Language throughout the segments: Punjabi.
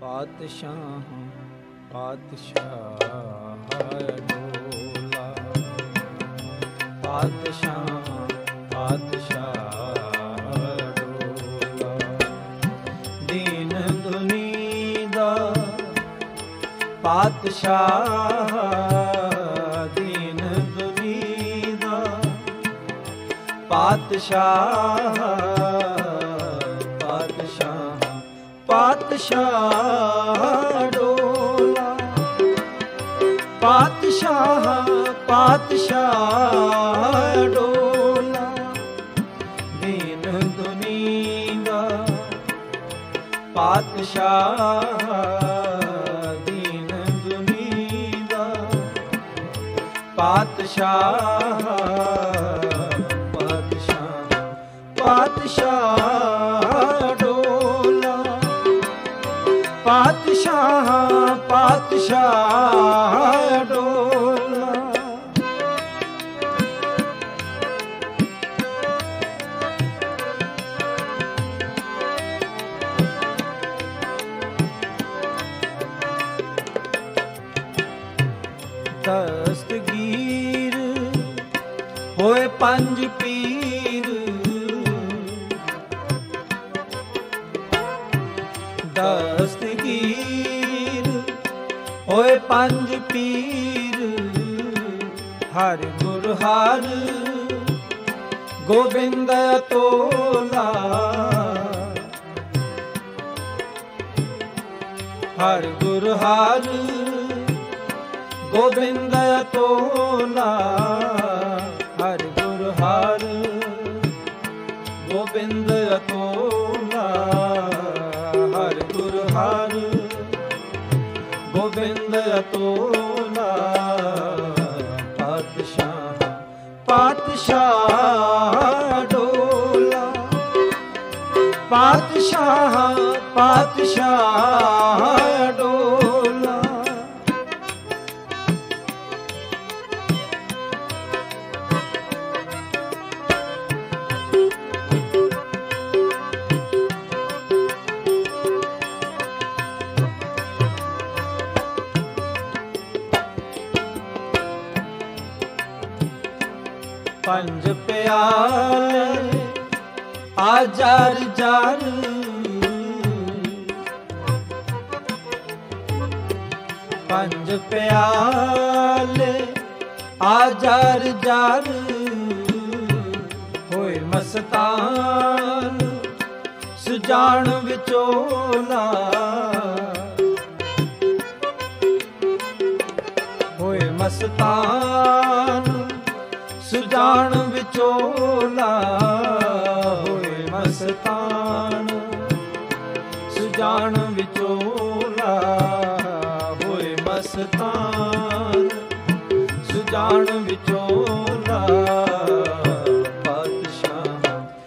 ਪਾਤਸ਼ਾਹ ਪਾਤਸ਼ਾਹ ਡੋਲਾ, ਪਾਤਸ਼ਾਹ ਪਾਤਸ਼ਾਹ ਡੋਲਾ। ਦੀਨ ਦੁਨੀ ਦਾ ਪਾਤਸ਼ਾਹ, ਦੀਨ ਦੁਨੀ ਦਾ ਪਾਤਸ਼ਾਹ, ਪਾਤਸ਼ਾਹ ਡੋਲਾ, ਪਾਤਸ਼ਾਹ ਪਾਤਸ਼ਾਹ ਡੋਲਾ। ਦੀਨ ਦੁਨੀ ਦਾ ਪਾਤਸ਼ਾਹ, ਦੀਨ ਦੁਨੀ ਦਾ ਪਾਤਸ਼ਾਹ, ਪਾਤਸ਼ਾਹ ਡੋਲਾ, ਪਾਤਸ਼ਾਹ ਪਾਤਸ਼ਾਹ ਡੋਲਾ। ਦਸਤਗੀਰ ਹੋਏ ਪੰਜ ਪੀਰ, ਦਸਤਗੀਰ ਹੋਏ ਪੰਜ ਪੀਰ। ਹਰਿ ਗੁਰ ਹਰ ਗੋਬਿੰਦ ਤੋਲਾ, ਹਰਿ ਗੁਰ ਹਰ ਗੋਬਿੰਦ ਤੋਲਾ, ਹਰਿ ਗੁਰ ਹਰ ਗੋਬਿੰਦ ਤੋਲਾ, ਹਰਿ ਗੁਰ ਹਰ ਗੋਬਿੰਦ ਤੋਲਾ। ਪਾਤਸ਼ਾਹ ਪਾਤਸ਼ਾਹ ਡੋਲਾ, ਪਾਤਸ਼ਾਹ ਪਾਤਸ਼ਾਹ ਡੋਲਾ। ਪੰਜ ਪਿਆਲੇ ਆ ਜਰ ਜਰ, ਪੰਜ ਪਿਆਲੇ ਆ ਜਰ ਜਰ। ਹੋਏ ਮਸਤਾਨ ਸੁਜਾਨ ਵਿਚੋਲਾ, ਹੋਏ ਮਸਤਾਨ ਸੁਜਾਨ ਵਿਚੋਲਾ, ਹੋਏ ਮਸਤਾਨ ਸੁਜਾਨ ਵਿਚੋਲਾ, ਹੋਏ ਮਸਤਾਨ ਸੁਜਾਨ ਵਿਚੋਲਾ। ਪਾਤਸ਼ਾਹ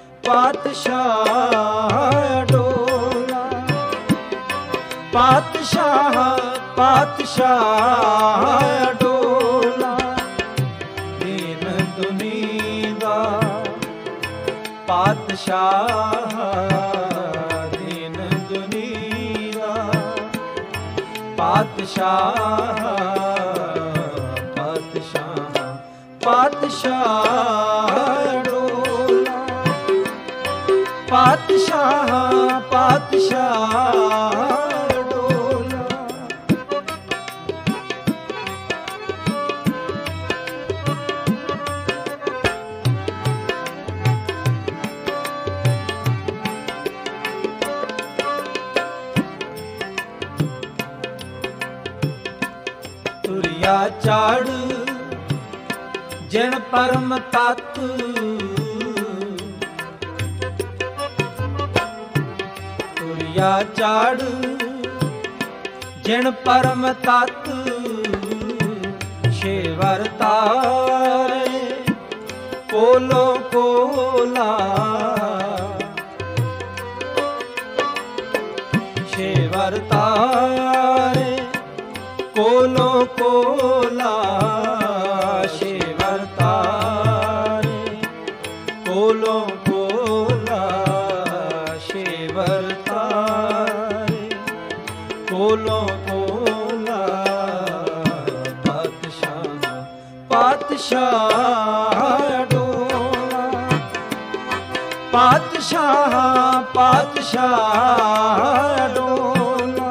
ਪਾਤਸ਼ਾਹ ਡੋਲਾ, ਪਾਤਸ਼ਾਹ ਪਾਤਸ਼ਾਹ ਡੋਲਾ। ਦੀਨ ਦੁਨੀ ਦਾ ਪਾਤਸ਼ਾਹ, ਦੀਨ ਦੁਨੀ ਦਾ ਪਾਤਸ਼ਾਹ, ਪਾਤਸ਼ਾਹ ਪਾਤਸ਼ਾਹ ਡੋਲਾ, ਪਾਤਸ਼ਾਹ ਪਾਤਸ਼ਾਹ ਡੋਲਾ। ਤੁਰਿਆ ਚਾੜ ਜਿਣ ਪਰਮ ਤਤ, ਤੁਰਿਆ ਚਾੜ ਜਿਣ ਪਰਮ ਤਤ। ਛੇਵਰ ਤਾਰੇ ਕੋਲੋ ਕੋਲਾ, ਛੇਵਰ ਤਾਰੇ ਕੋਲੋ ਕੋਲਾ, ਛੇਵਰ ਤਾਰੇ ਕੋਲੋ ਕੋਲਾ, ਛੇਵਰ ਤਾਰੇ ਕੋਲੋਂ ਕੋਲਾ ਪਾਤਸ਼ਾਹ ਪਾਤਸ਼ਾਹ ਡੋਲਾ ਪਾਤਸ਼ਾਹ ਪਾਤਸ਼ਾਹ ਡੋਲਾ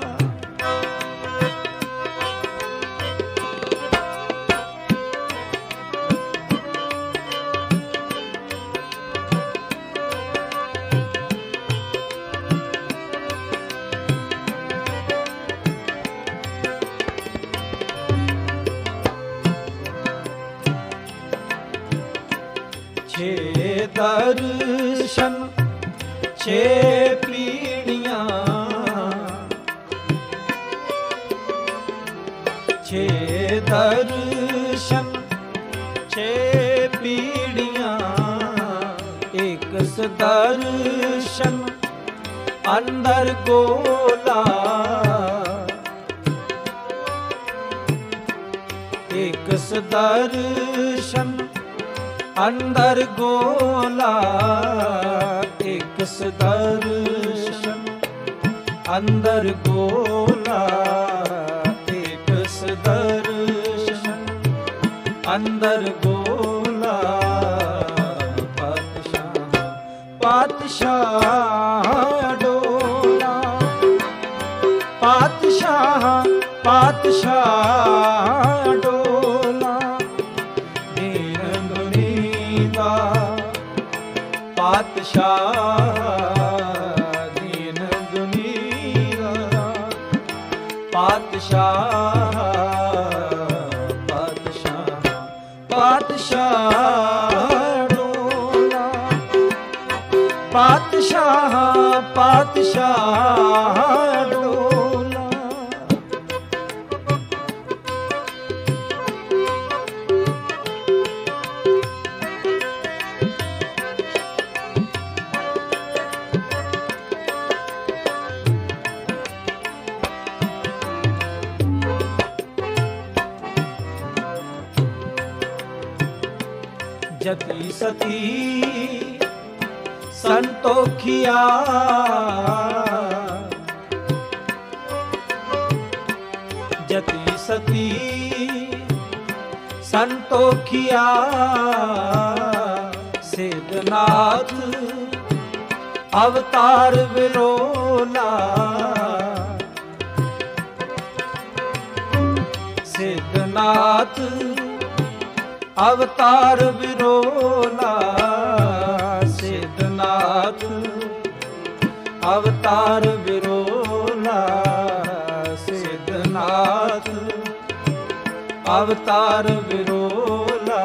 ਛੇ ਦਰਸ਼ਨ ਛੇ ਪੀੜੀਆਂ ਛੇ ਦਰਸ਼ਨ ਛੇ ਪੀੜੀਆਂ ਇੱਕ ਦਰਸ਼ਨ ਅੰਦਰ ਗੋਲਾ ਇੱਕ ਦਰਸ਼ਨ ਅੰਦਰ ਗੋਲਾ ਇੱਕ ਦਰਸ਼ਨ ਅੰਦਰ ਗੋਲਾ ਇੱਕ ਦਰਸ਼ਨ ਅੰਦਰ ਗੋਲਾ ਪਾਤਸ਼ਾਹ ਪਾਤਸ਼ਾਹ ਡੋਲਾ ਪਾਤਸ਼ਾਹ ਪਾਤਸ਼ਾਹ ਡੋਲਾ ਪਾਤਸ਼ਾਹ ਦੀਨ ਦੁਨੀਆ ਪਾਤਸ਼ਾਹ ਪਾਤਸ਼ਾਹ ਪਾਤਸ਼ਾਹ ਡੋਲਾ ਪਾਤਸ਼ਾਹ ਪਾਤਸ਼ਾਹ ਡੋਲਾ ਜਤੀ ਸਤੀ ਸੰਤੋਖਿਆ ਜਤੀ ਸਤੀ ਸੰਤੋਖਿਆ ਸਿਧਨਾਥ ਅਵਤਾਰ ਵਿਰੋਲਾ ਸਿਧਨਾਥ ਅਵਤਾਰ ਵਿਰੋਲਾ ਸਿਧਨਾਥ ਅਵਤਾਰ ਵਿਰੋਲਾ ਸਿਧਨਾਥ ਅਵਤਾਰ ਵਿਰੋਲਾ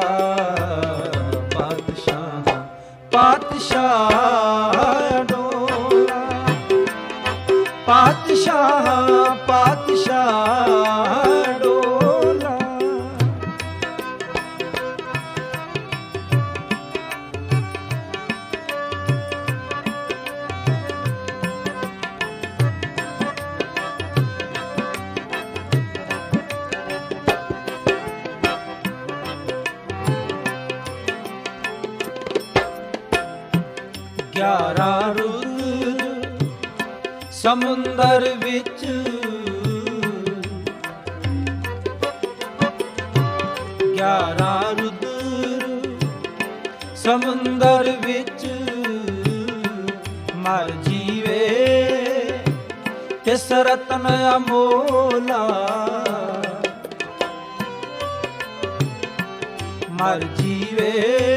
ਪਾਤਸ਼ਾਹ ਪਾਤਸ਼ਾਹ ਡੋਲਾ ਪਾਤਸ਼ਾਹ ਪਾਤਸ਼ਾਹ ਡੋਲਾ ਗਿਆਰਾਂ ਰੁੱਤ ਸਮੁੰਦਰ ਵਿੱਚ ਗਿਆਰਾਂ ਰੁੱਤ ਸਮੁੰਦਰ ਵਿੱਚ ਮਰ ਜੀਵੇ ਤਿਸ ਰਤਨ ਅਮੋਲਾ ਮਰ ਜੀਵੇ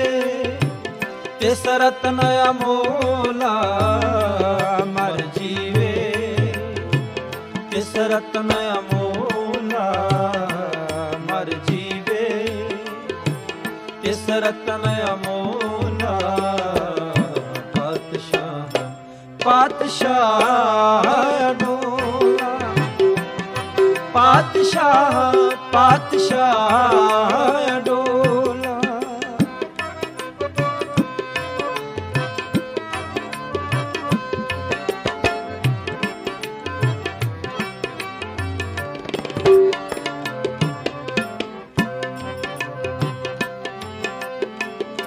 ਤਿਸ ਰਤਨ ਅਮੋਲਾ ਮਰ ਜੀਵੇ ਤਿਸ ਰਤਨ ਅਮੋਲਾ ਮਰ ਜੀਵੇ ਤਿਸ ਰਤਨ ਅਮੋਲਾ ਪਾਤਸ਼ਾਹ ਪਾਤਸ਼ਾਹ ਡੋਲਾ ਪਾਤਸ਼ਾਹ ਪਾਤਸ਼ਾਹ ਡੋਲਾ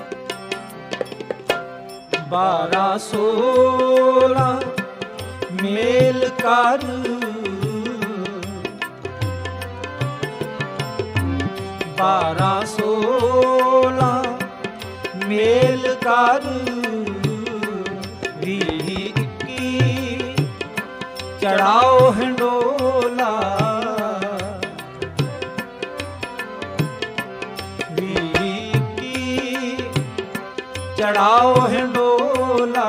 ਬਾਰਾਂ 16 मेल कर 12-16 मेल कर 20-21 चढ़ाओ हिंडोला 20-21 चढ़ाओ हिंडोला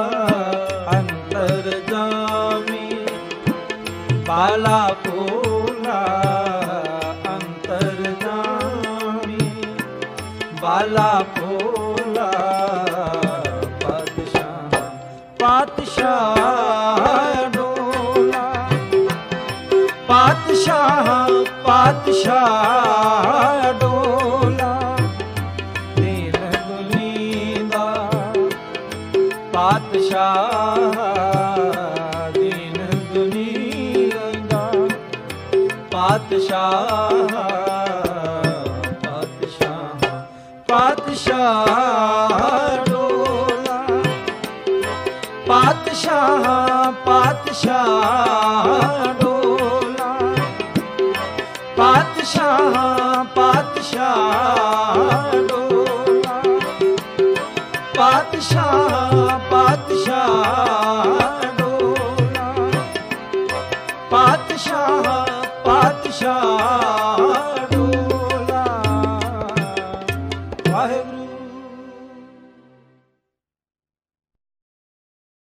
अंतर जामी बाला भोला अंतर जामी बाला भोला पातशाह पातशाह डोला पातशाह पातशाह डोला दीन दुनीदा पातशाह दीन दुनीदा पातशाह पातशाह पातशाह डोला पातशाह पातशाह डोला पातशाह पातशाह डोला पातशाह पातशाह डोला पातशाह पातशाह